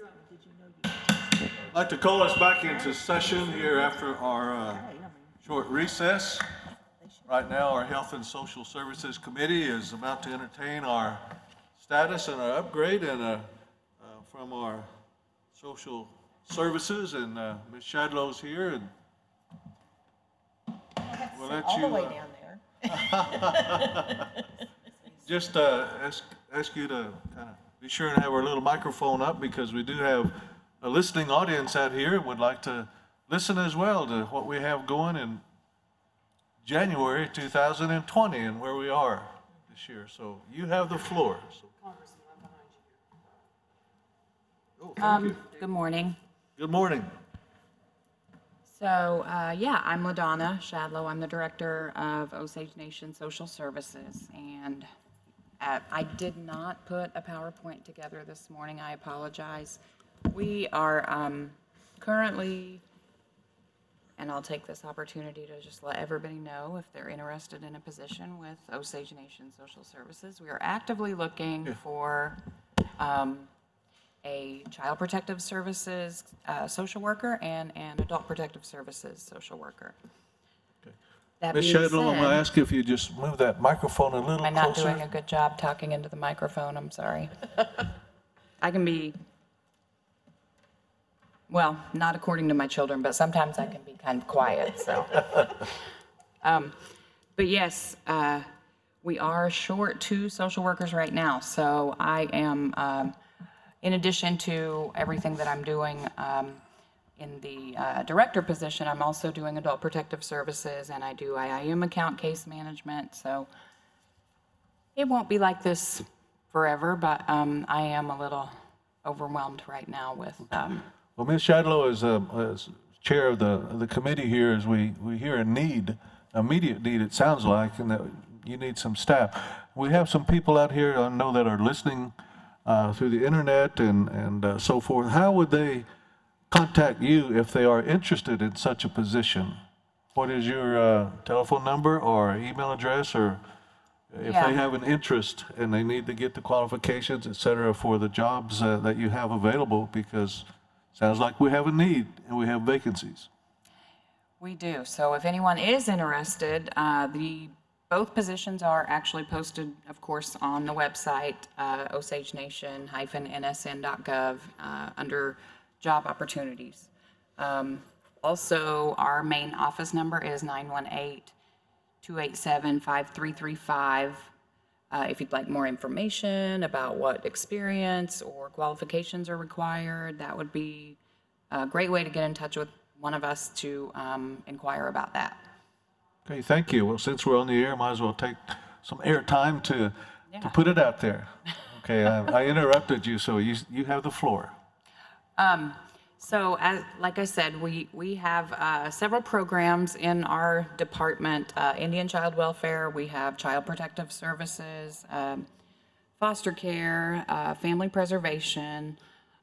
I'd like to call us back into session here after our short recess. Right now, our Health and Social Services Committee is about to entertain our status and our upgrade from our social services, and Ms. Shadlow's here, and we'll let all you the way down there. just ask you to kind of be sure and have our little microphone up, because we do have a listening audience out here and would like to listen as well to what we have going in January 2020 and where we are this year. So you have the floor. So. Oh, thank you. Good morning. Good morning. So, I'm LaDonna Shadlow. I'm the director of Osage Nation Social Services, and I did not put a PowerPoint together this morning. I apologize. We are currently, and I'll take this opportunity to just let everybody know if they're interested in a position with Osage Nation Social Services. We are actively looking for a child protective services social worker and an adult protective services social worker. Okay. That Ms. being Shadlow, I'm going to said, ask you if you just move that microphone a little am I not closer. doing a good job talking into the microphone? I'm sorry. I can be, well, not according to my children, but sometimes I can be kind of quiet, so. But yes, we are short 2 social workers right now, so I am, in addition to everything that I'm doing in the director position, I'm also doing adult protective services, and I do IIM account case management, so it won't be like this forever, but I am a little overwhelmed right now with. Well, Ms. Shadlow, as chair of the committee here, as we hear a need, immediate need, it sounds like, and that you need some staff. We have some people out here I know that are listening through the internet and so forth. How would they contact you if they are interested in such a position? What is your telephone number or email address, or if Yeah. they have an interest and they need to get the qualifications, et cetera, for the jobs that you have available? Because sounds like we have a need and we have vacancies. We do. So if anyone is interested, both positions are actually posted, of course, on the website, osagenation-nsn.gov, under job opportunities. Also, our main office number is 918-287-5335. If you'd like more information about what experience or qualifications are required, that would be a great way to get in touch with one of us to inquire about that. Okay, thank you. Well, since we're on the air, might as well take some air time to put it out there. Okay, I interrupted you, so you have the floor. So, like I said, we have several programs in our department: Indian Child Welfare, we have Child Protective Services, foster care, family preservation.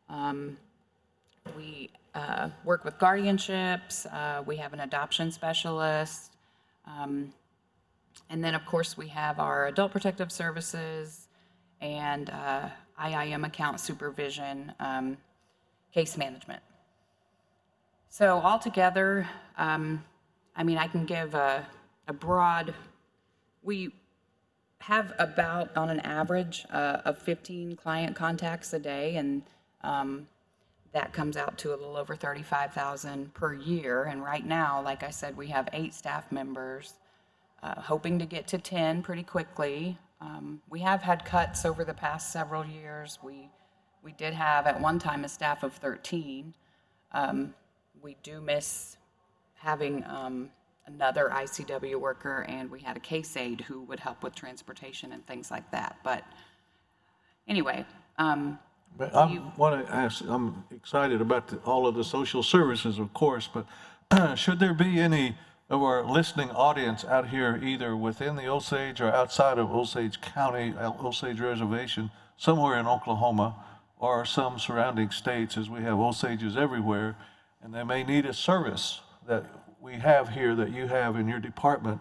We work with guardianships. We have an adoption specialist. And then, of course, we have our adult protective services and IIM account supervision, case management. So altogether, I can give a broad, we have about, on an average, of 15 client contacts a day, and that comes out to a little over $35,000 per year. And right now, like I said, we have 8 staff members, hoping to get to 10 pretty quickly. We have had cuts over the past several years. We did have at one time a staff of 13. We do miss having another ICW worker, and we had a case aide who would help with transportation and things like that. But anyway, But I want to ask, I'm excited about all of the social services, of course, but should there be any of our listening audience out here, either within the Osage or outside of Osage County, Osage Reservation, somewhere in Oklahoma, or some surrounding states, as we have Osages everywhere, and they may need a service that we have here that you have in your department,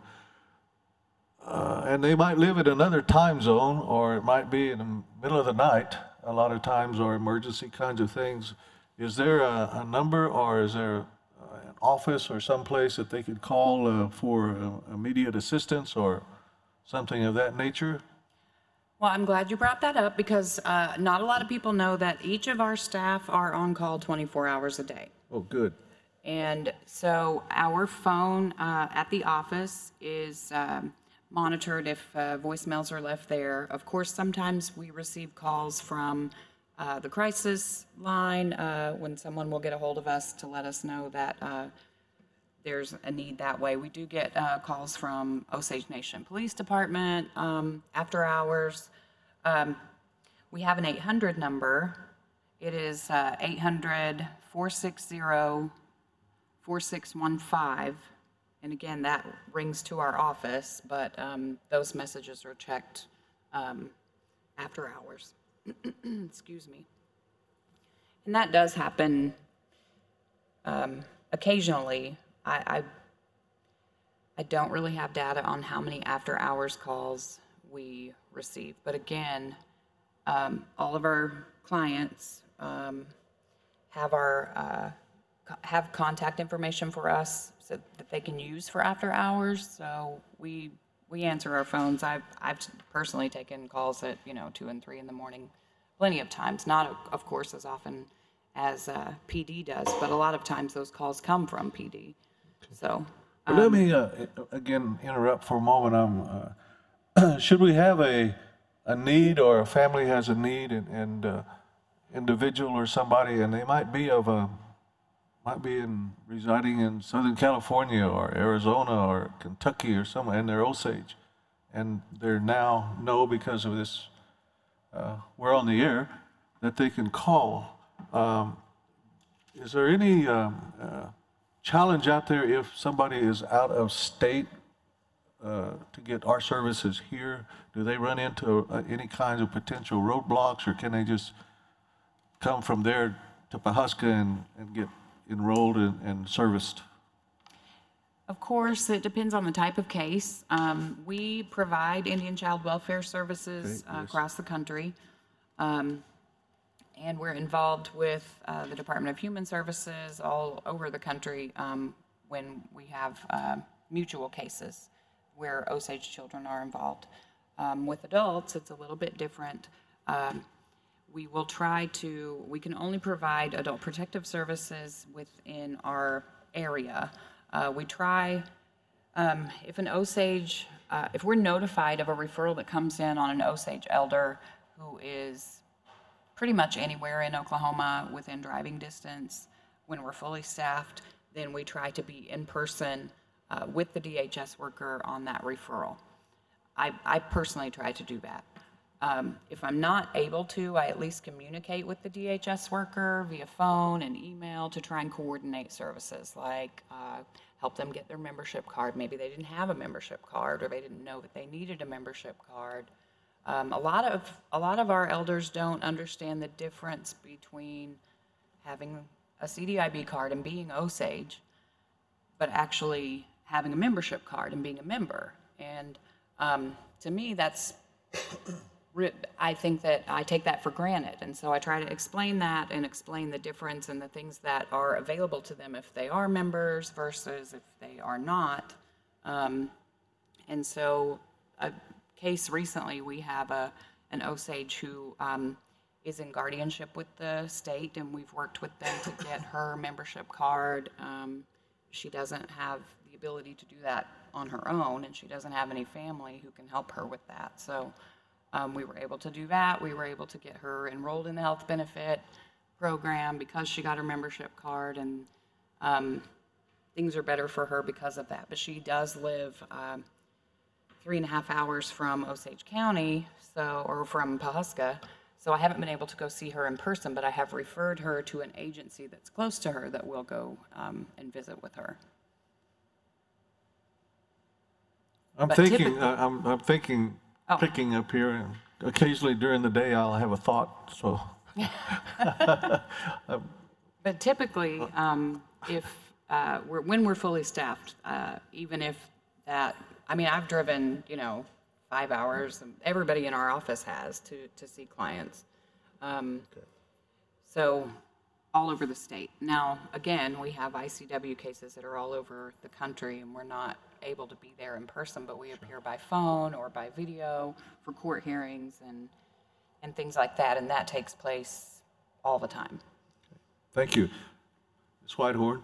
and they might live in another time zone, or it might be in the middle of the night, a lot of times, or emergency kinds of things. Is there a number, or is there an office or someplace that they could call for immediate assistance or something of that nature? Well, I'm glad you brought that up because not a lot of people know that each of our staff are on call 24 hours a day. Oh, good. And so our phone at the office is monitored if voicemails are left there. Of course, sometimes we receive calls from the crisis line when someone will get a hold of us to let us know that there's a need that way. We do get calls from Osage Nation Police Department after hours. We have an 800 number. It is 800-460-4615. And again, that rings to our office, but those messages are checked after hours. Excuse me. And that does happen occasionally. I don't really have data on how many after hours calls we receive. But again, all of our clients have contact information for us so that they can use for after hours. So we answer our phones. I've personally taken calls at 2 and 3 in the morning, plenty of times. Not of course as often as PD does, but a lot of times those calls come from PD. So Well, let me again interrupt for a moment. Should we have a need, or a family has a need, and individual or somebody, and they might be residing in Southern California or Arizona or Kentucky or somewhere, and they're Osage, and they're now know because of this, we're on the air, that they can call. Is there any challenge out there if somebody is out of state to get our services here? Do they run into any kinds of potential roadblocks, or can they just come from there to Pawhuska and get enrolled and serviced? of course, it depends on the type of case. We provide Indian child welfare services Okay, yes. across the country. And we're involved with the Department of Human Services all over the country when we have mutual cases where Osage children are involved. With adults, it's a little bit different. We can only provide adult protective services within our area. We try, if we're notified of a referral that comes in on an Osage elder who is pretty much anywhere in Oklahoma within driving distance, when we're fully staffed, then we try to be in person with the DHS worker on that referral. I personally try to do that. If I'm not able to, I at least communicate with the DHS worker via phone and email to try and coordinate services, like help them get their membership card. Maybe they didn't have a membership card, or they didn't know that they needed a membership card. A lot of our elders don't understand the difference between having a CDIB card and being Osage, but actually having a membership card and being a member. And to me, I think that I take that for granted. And so I try to explain that and explain the difference and the things that are available to them if they are members versus if they are not. And so a case recently, we have an Osage who is in guardianship with the state, and we've worked with them to get her membership card. She doesn't have the ability to do that on her own, and she doesn't have any family who can help her with that. So we were able to do that. We were able to get her enrolled in the health benefit program because she got her membership card, and things are better for her because of that. But she does live 3.5 hours from Osage County, or from Pawhuska, so I haven't been able to go see her in person, but I have referred her to an agency that's close to her that will go and visit with her. I'm But thinking, typically- I'm thinking, Oh. picking up here, and occasionally during the day I'll have a thought, so. But typically, when we're fully staffed, even if that, I've driven, 5 hours, and everybody in our office has to see clients. So all over the state. Now, again, we have ICW cases that are all over the country, and we're not able to be there in person, but we appear by phone or by video for court hearings and things like that, and that takes place all the time. Thank you. Ms. Whitehorn?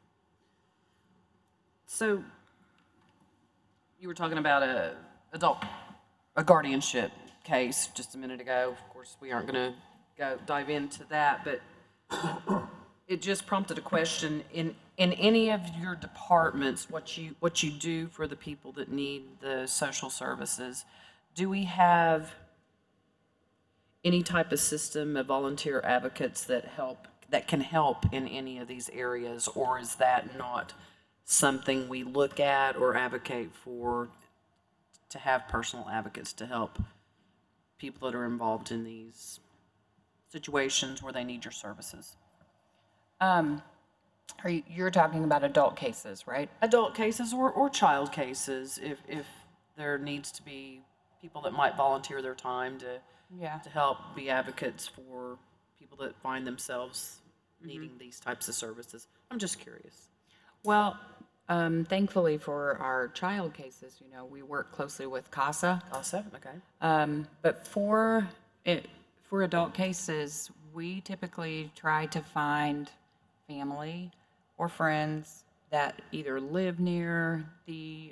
So you were talking about a guardianship case just a minute ago. Of course, we aren't going to dive into that, but it just prompted a question in any of your departments, what you do for the people that need the social services. Do we have any type of system of volunteer advocates that can help in any of these areas, or is that not something we look at or advocate for, to have personal advocates to help people that are involved in these situations where they need your services? You're talking about adult cases, right? Adult cases or child cases, if there needs to be people that might volunteer their time to help be advocates for people that find themselves needing these types of services. I'm just curious. Well, thankfully for our child cases, we work closely with CASA. CASA, okay. But for adult cases, we typically try to find family or friends that either live near the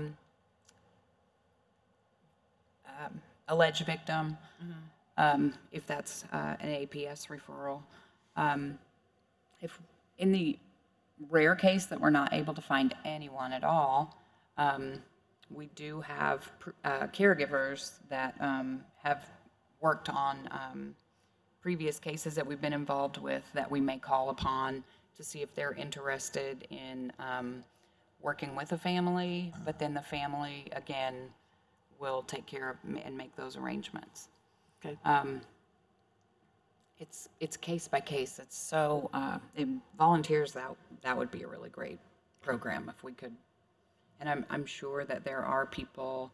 alleged victim, if that's an APS referral. If in the rare case that we're not able to find anyone at all, we do have caregivers that have worked on previous cases that we've been involved with that we may call upon to see if they're interested in working with a family, but then the family, again, will take care of and make those arrangements. Okay. It's case by case. It's so volunteers, that would be a really great program if we could. And I'm sure that there are people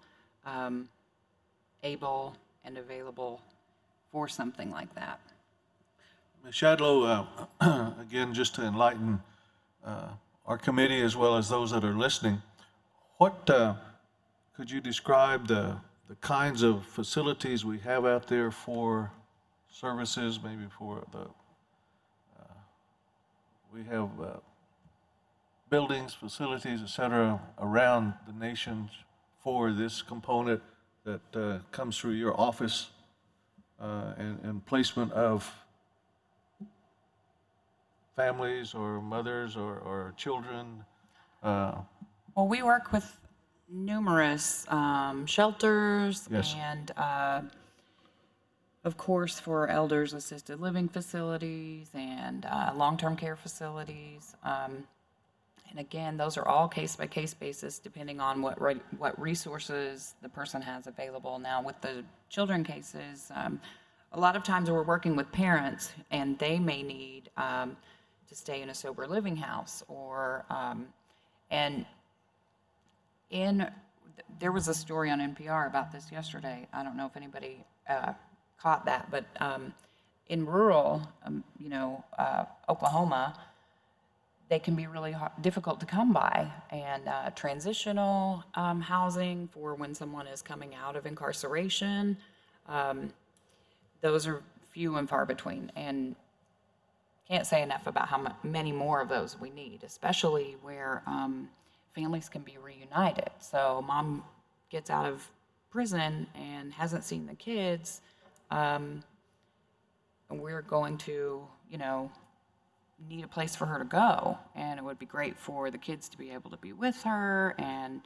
able and available for something like that. Ms. Shadlow, again, just to enlighten our committee as well as those that are listening, what could you describe the kinds of facilities we have out there for services, maybe for we have buildings, facilities, et cetera, around the nation for this component that comes through your office and placement of families or mothers or children? Well, we work with numerous shelters. Yes. And of course for elders assisted living facilities and long-term care facilities. And again, those are all case-by-case basis depending on what resources the person has available. Now with the children cases, a lot of times we're working with parents and they may need to stay in a sober living house or there was a story on NPR about this yesterday. I don't know if anybody caught that, but in rural, Oklahoma, they can be really difficult to come by. And transitional housing for when someone is coming out of incarceration, those are few and far between. And can't say enough about how many more of those we need, especially where families can be reunited. So mom gets out of prison and hasn't seen the kids, and we're going to, need a place for her to go. And it would be great for the kids to be able to be with her. And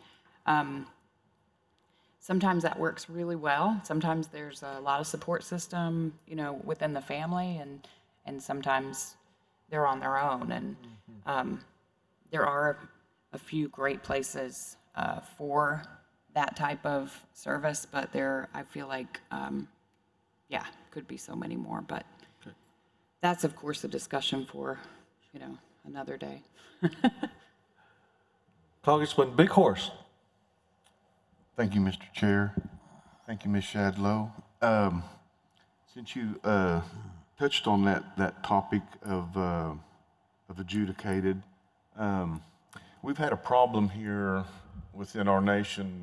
sometimes that works really well. Sometimes there's a lot of support system, within the family, and sometimes they're on their own. And there are a few great places for that type of service, but I feel like, could be so many more. But that's, of course, a discussion for, another day. Congressman Big Horse. Thank you, Mr. Chair. Thank you, Ms. Shadlow. Since you touched on that topic of adjudicated, we've had a problem here within our nation.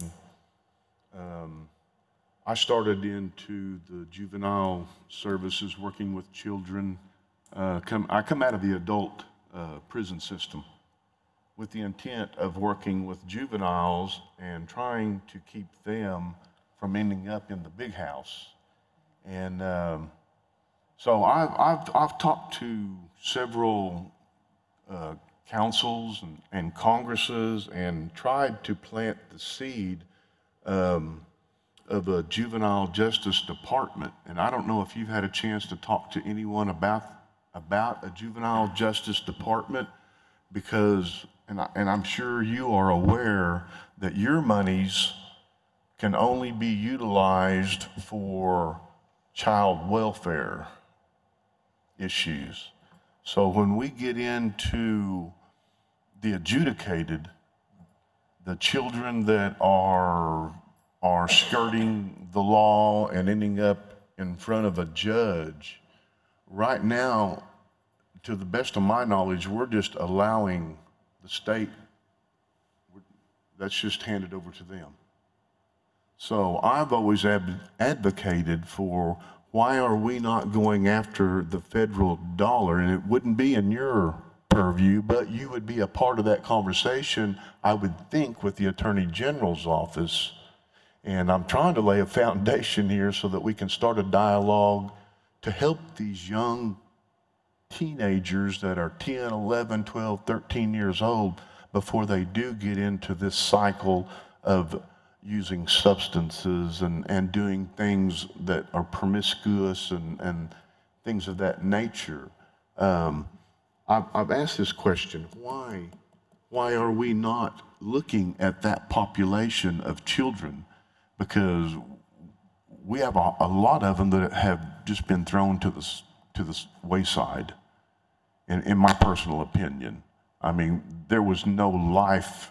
I started into the juvenile services, working with children. I come out of the adult prison system with the intent of working with juveniles and trying to keep them from ending up in the big house. And so I've talked to several councils and congresses and tried to plant the seed of a juvenile justice department. And I don't know if you've had a chance to talk to anyone about a juvenile justice department, because, and I'm sure you are aware that your monies can only be utilized for child welfare issues. So when we get into the adjudicated, the children that are skirting the law and ending up in front of a judge, right now, to the best of my knowledge, we're just allowing the state, that's just handed over to them. So I've always advocated for, why are we not going after the federal dollar? And it wouldn't be in your purview, but you would be a part of that conversation, I would think, with the Attorney General's office. And I'm trying to lay a foundation here so that we can start a dialogue to help these young teenagers that are 10, 11, 12, 13 years old before they do get into this cycle of using substances and doing things that are promiscuous and things of that nature. I've asked this question, why are we not looking at that population of children? Because we have a lot of them that have just been thrown to the wayside, in my personal opinion. I mean, there was no life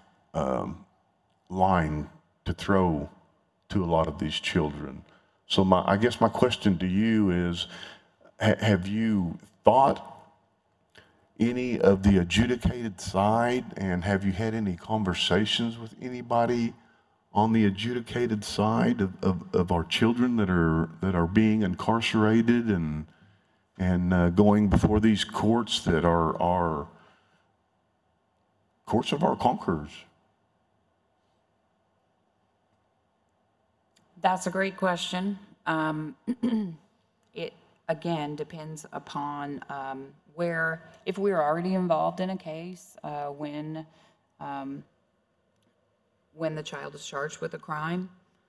line to throw to a lot of these children. So I guess my question to you is, have you thought any of the adjudicated side, and have you had any conversations with anybody on the adjudicated side of our children that are being incarcerated and going before these courts that are courts of our conquerors? That's a great question. It, again, depends upon if we're already involved in a case, when the child is charged with a crime.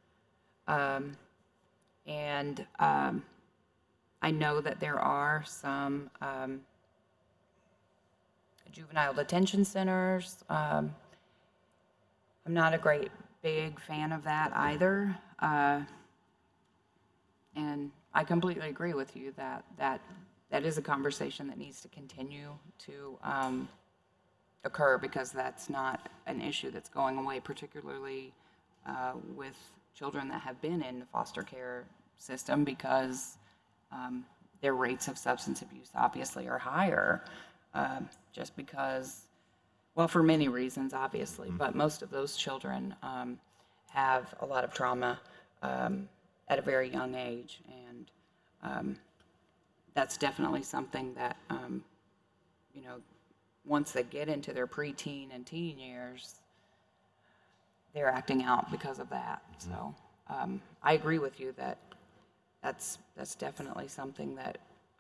And I know that there are some juvenile detention centers. I'm not a big fan of that either. And I completely agree with you that is a conversation that needs to continue to occur, because that's not an issue that's going away, particularly with children that have been in the foster care system, because their rates of substance abuse obviously are higher, just because, well, for many reasons, obviously, but most of those children have a lot of trauma at a very young age, and that's definitely something that, once they get into their preteen and teen years, they're acting out because of that. So I agree with you that that's definitely something that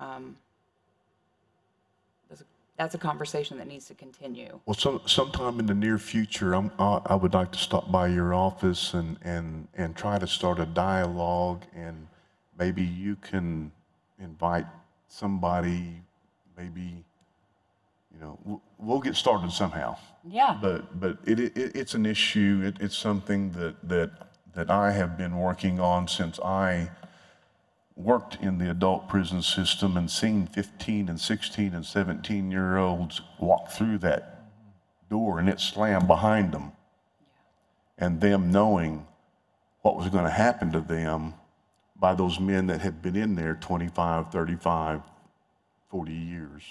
that's a conversation that needs to continue. Well, sometime in the near future, I would like to stop by your office and try to start a dialogue, and maybe you can invite somebody, maybe, we'll get started somehow. Yeah. But it's an issue. It's something that I have been working on since I worked in the adult prison system and seen 15 and 16 and 17-year-olds walk through that door and it slammed behind them. And them knowing what was going to happen to them, by those men that have been in there 25, 35, 40 years.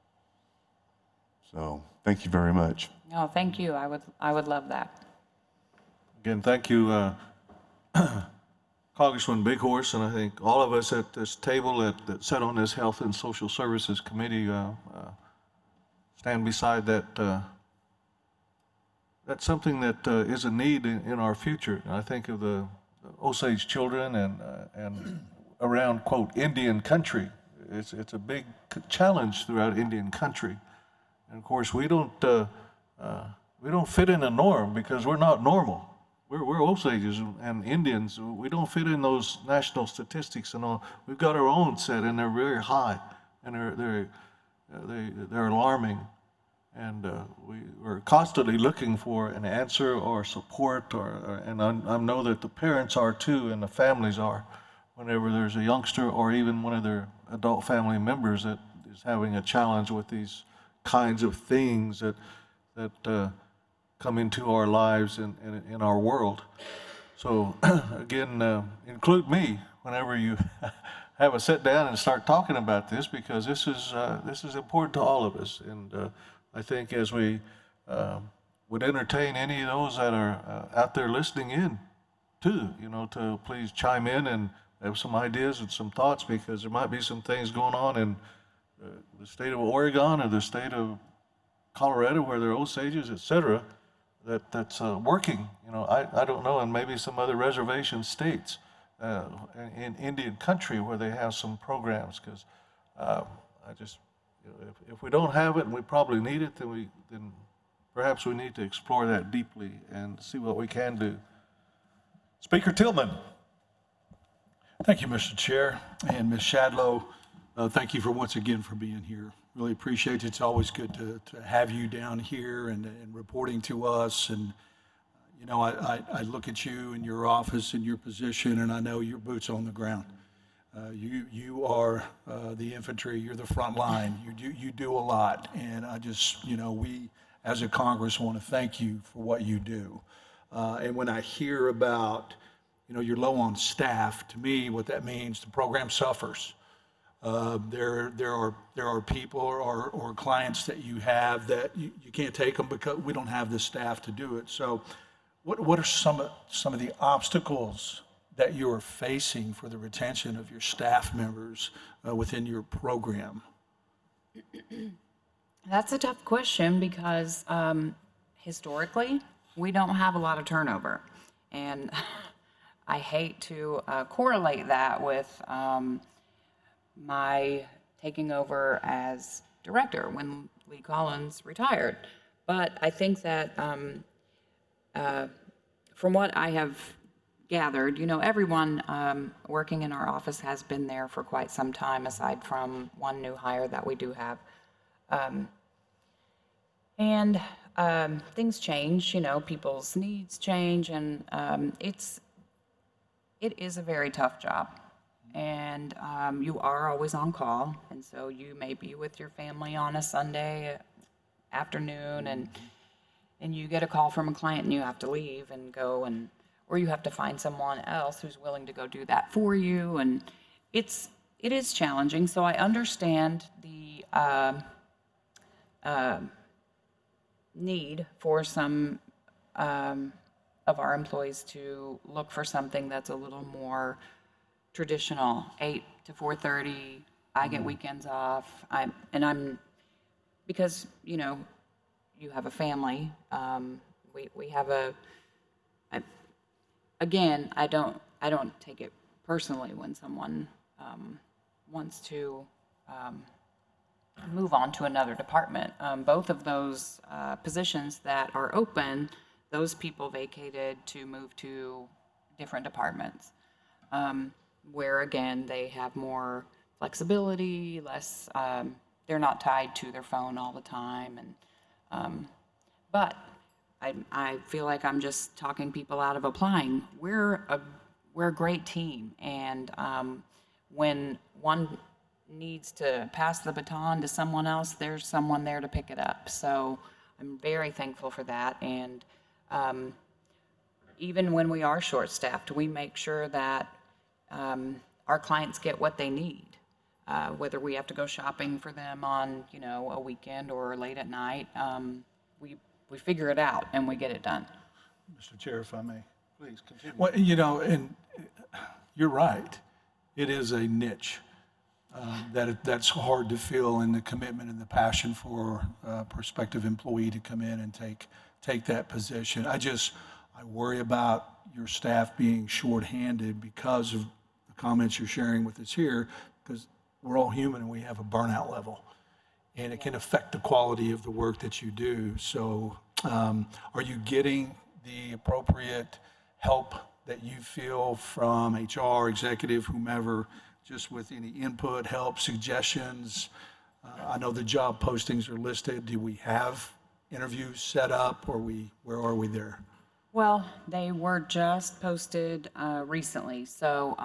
So thank you very much. No, thank you. I would love that. Again, thank you, Congressman Bighorse, and I think all of us at this table that sit on this Health and Social Services Committee stand beside that. That's something that is a need in our future. And I think of the Osage children and around, quote, Indian country. It's a big challenge throughout Indian country. And of course, we don't fit in a norm because we're not normal. We're Osages and Indians. We don't fit in those national statistics and all. We've got our own set, and they're very high, and they're alarming. And we're constantly looking for an answer or support, and I know that the parents are too, and the families are, whenever there's a youngster or even one of their adult family members that is having a challenge with these kinds of things that come into our lives in our world. So again, include me whenever you have a sit down and start talking about this, because this is important to all of us. And I think as we would entertain any of those that are out there listening in too, to please chime in and have some ideas and some thoughts, because there might be some things going on in the state of Oregon or the state of Colorado where there are Osages, et cetera, that's working. I don't know, and maybe some other reservation states in Indian country where they have some programs, because if we don't have it and we probably need it, then perhaps we need to explore that deeply and see what we can do. Speaker Tillman. Thank you, Mr. Chair, and Ms. Shadlow. Thank you once again for being here. Really appreciate it. It's always good to have you down here and reporting to us. And I look at you in your office and your position, and I know your boots on the ground. You are the infantry. You're the front line. You do a lot, and I just we as a Congress want to thank you for what you do. And when I hear about you're low on staff, to me what that means, the program suffers. There are people or clients that you have that you can't take them because we don't have the staff to do it. So, what are some of the obstacles that you are facing for the retention of your staff members within your program? That's a tough question because historically we don't have a lot of turnover, and I hate to correlate that with my taking over as director when Lee Collins retired. But I think that from what I have gathered, everyone working in our office has been there for quite some time, aside from one new hire that we do have. And things change, people's needs change, and it is a very tough job. And you are always on call, and so you may be with your family on a Sunday afternoon, and you get a call from a client and you have to leave and go, or you have to find someone else who's willing to go do that for you, and it is challenging. So I understand the need for some of our employees to look for something that's a little more traditional, 8 to 4:30. I get weekends off. Because you have a family. We have again, I don't take it personally when someone wants to move on to another department. Both of those positions that are open, those people vacated to move to different departments, where again they have more flexibility, less. They're not tied to their phone all the time, and but I feel like I'm just talking people out of applying. We're a great team, and when one needs to pass the baton to someone else, there's someone there to pick it up. So I'm very thankful for that. And even when we are short-staffed, we make sure that our clients get what they need. Whether we have to go shopping for them on, a weekend or late at night, we figure it out and we get it done. Mr. Chair, if I may. Please continue. Well, and you're right. It is a niche that's hard to fill, and the commitment and the passion for a prospective employee to come in and take that position. I worry about your staff being shorthanded because of the comments you're sharing with us here, because we're all human and we have a burnout level, and it can affect the quality of the work that you do. So are you getting the appropriate help that you feel from HR, executive, whomever, just with any input, help, suggestions? I know the job postings are listed. Do we have interviews set up, or where are we there? Well, they were just posted recently, so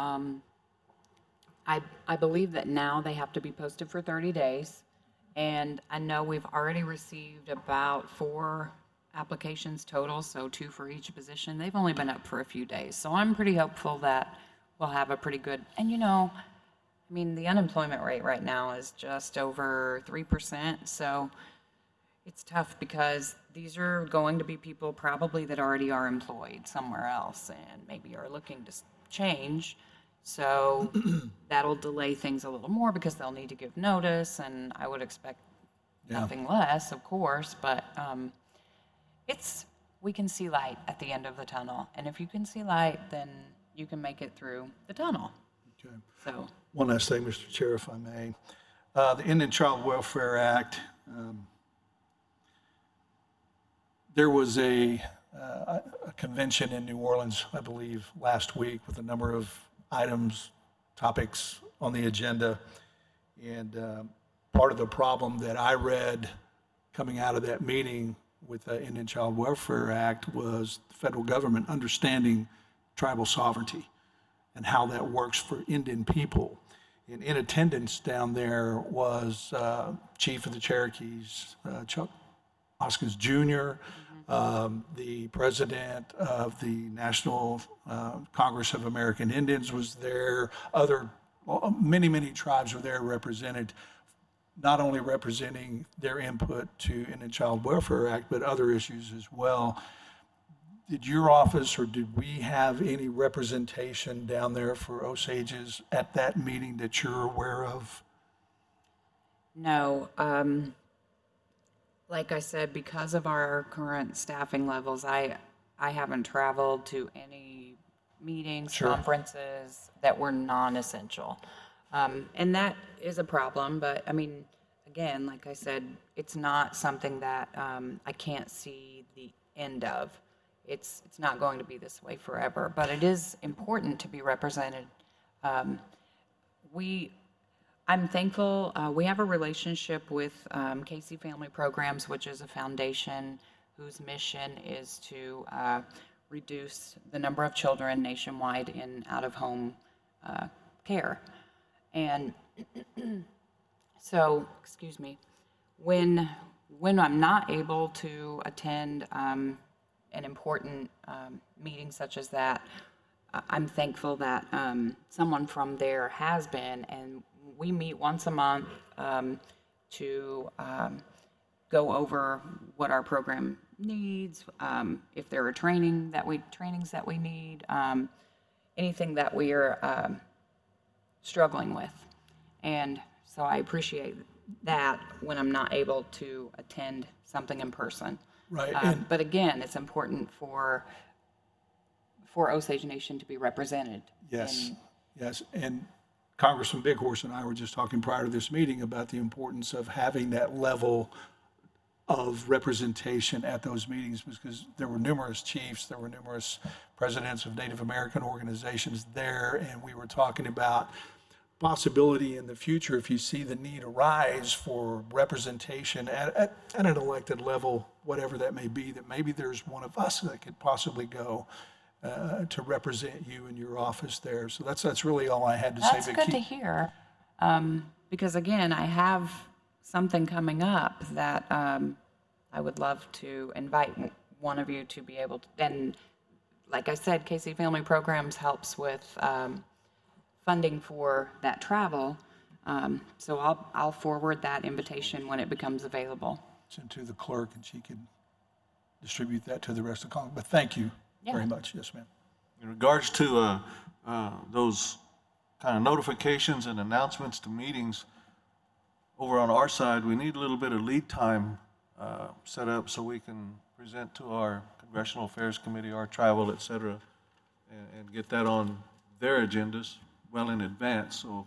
I believe that now they have to be posted for 30 days. And I know we've already received about 4 applications total, so 2 for each position. They've only been up for a few days, so I'm pretty hopeful that we'll have a pretty good, and the unemployment rate right now is just over 3%, so it's tough because these are going to be people probably that already are employed somewhere else and maybe are looking to change. So that'll delay things a little more because they'll need to give notice, and I would expect nothing less, of course, but we can see light at the end of the tunnel. And if you can see light, then you can make it through the tunnel. Okay. So One last thing, Mr. Chair, if I may. The Indian Child Welfare Act, there was a convention in New Orleans, I believe, last week with a number of items, topics on the agenda. And part of the problem that I read coming out of that meeting with the Indian Child Welfare Act was the federal government understanding tribal sovereignty and how that works for Indian people. And in attendance down there was Chief of the Cherokees, Chuck Hoskins Jr., the president of the National Congress of American Indians was there. Many tribes were there represented, not only representing their input to Indian Child Welfare Act, but other issues as well. Did your office or did we have any representation down there for Osages at that meeting that you're aware of? no, like I said, because of our current staffing levels, I haven't traveled to any meetings, Sure. conferences that were non-essential. And that is a problem, but again, like I said, it's not something that I can't see the end of. It's not going to be this way forever, but it is important to be represented. I'm thankful. We have a relationship with Casey Family Programs, which is a foundation whose mission is to reduce the number of children nationwide in out-of-home care. And so, excuse me, when I'm not able to attend an important meeting such as that, I'm thankful that someone from there has been, and we meet once a month to go over what our program needs, if there are trainings that we need, anything that we are struggling with. And so I appreciate that when I'm not able to attend something in person. Right. But again, it's important for Osage Nation to be represented. Yes, yes. And Congressman Bighorse and I were just talking prior to this meeting about the importance of having that level of representation at those meetings, because there were numerous chiefs, there were numerous presidents of Native American organizations there, and we were talking about possibility in the future, if you see the need arise for representation at an elected level, whatever that may be, that maybe there's one of us that could possibly go to represent you in your office there. So that's really all I had to say. That's good to hear, because again, I have something coming up that I would love to invite one of you to be able to, and like I said, Casey Family Programs helps with funding for that travel. So I'll forward that invitation when it becomes available. Send to the clerk, and she can distribute that to the rest of Congress. But thank you very much. Yes, ma'am. In regards to those kind of notifications and announcements to meetings, over on our side, we need a little bit of lead time set up so we can present to our Congressional Affairs Committee, our travel, et cetera, and get that on their agendas well in advance. So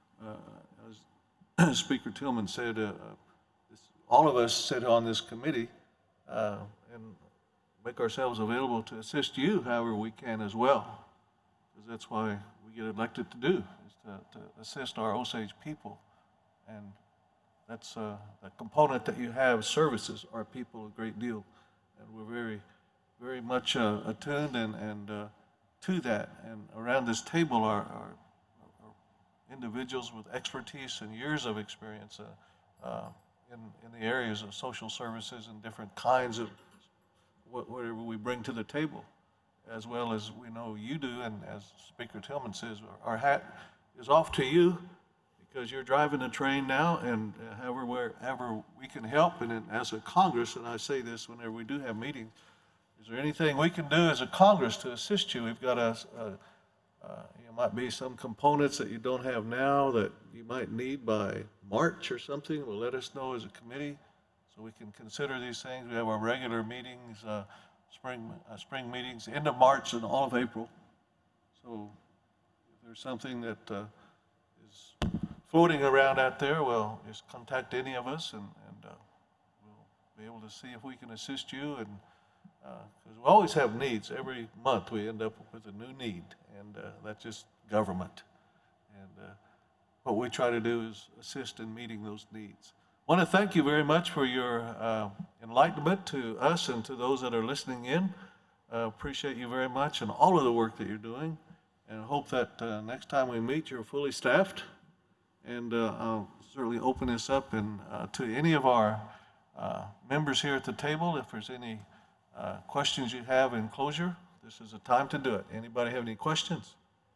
as Speaker Tillman said, all of us sit on this committee and make ourselves available to assist you however we can as well, because that's why we get elected to do, is to assist our Osage people. And that's a component that you have, services our people a great deal. And we're very, very much attuned and to that. And around this table are individuals with expertise and years of experience in the areas of social services and different kinds of whatever we bring to the table, as well as we know you do. And as Speaker Tillman says, our hat is off to you, because you're driving the train now, and wherever we can help, and as a Congress, and I say this whenever we do have meetings, is there anything we can do as a Congress to assist you? We've got might be some components that you don't have now that you might need by March or something. Well, let us know as a committee so we can consider these things. We have our regular meetings, spring meetings, end of March and all of April. So if there's something that is floating around out there, well, just contact any of us, and we'll be able to see if we can assist you. And because we always have needs. Every month we end up with a new need, and that's just government. And what we try to do is assist in meeting those needs. I want to thank you very much for your enlightenment to us and to those that are listening in. Appreciate you very much and all of the work that you're doing, and hope that next time we meet, you're fully staffed. And I'll certainly open this up and to any of our members here at the table. If there's any questions you have in closure, this is a time to do it. Anybody have any questions?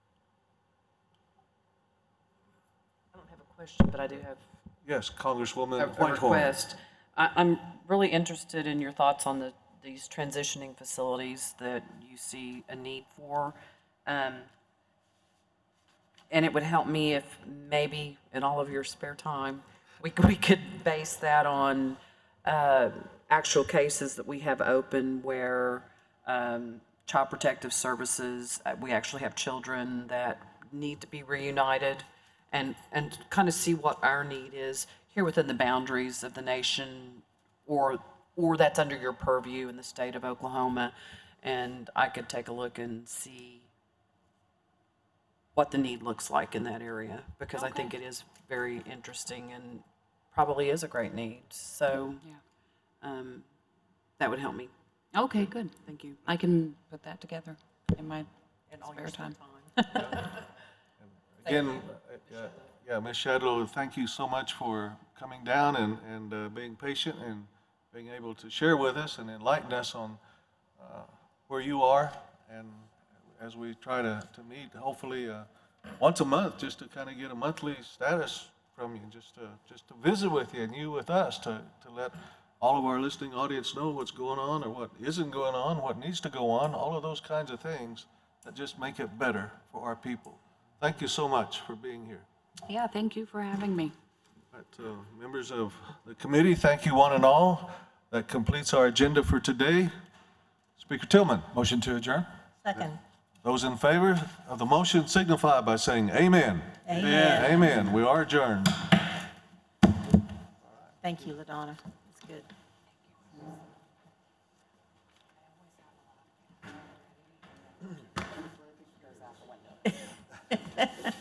I don't have a question, but I do have Yes, Congresswoman a Whitehorn. request. I'm really interested in your thoughts on these transitioning facilities that you see a need for. And it would help me if maybe in all of your spare time, we could base that on actual cases that we have open where Child Protective Services, we actually have children that need to be reunited, and kind of see what our need is here within the boundaries of the nation, or that's under your purview in the state of Oklahoma, and I could take a look and see what the need looks like in that area, because I think it is very interesting and probably is a great need. So that would help me. Okay, good. Thank you. I can put that together in my All your spare time. Again, Ms. Shadlow, thank you so much for coming down and being patient and being able to share with us and enlighten us on where you are. And as we try to meet, hopefully once a month, just to kind of get a monthly status from you, just to visit with you and you with us, to let all of our listening audience know what's going on or what isn't going on, what needs to go on, all of those kinds of things that just make it better for our people. Thank you so much for being here. Yeah, thank you for having me. But, members of the committee, thank you one and all. That completes our agenda for today. Speaker Tillman, Motion to adjourn? Second. those in favor of the motion signify by saying amen. Amen. Amen. We are adjourned. Thank you, LaDonna. That's good.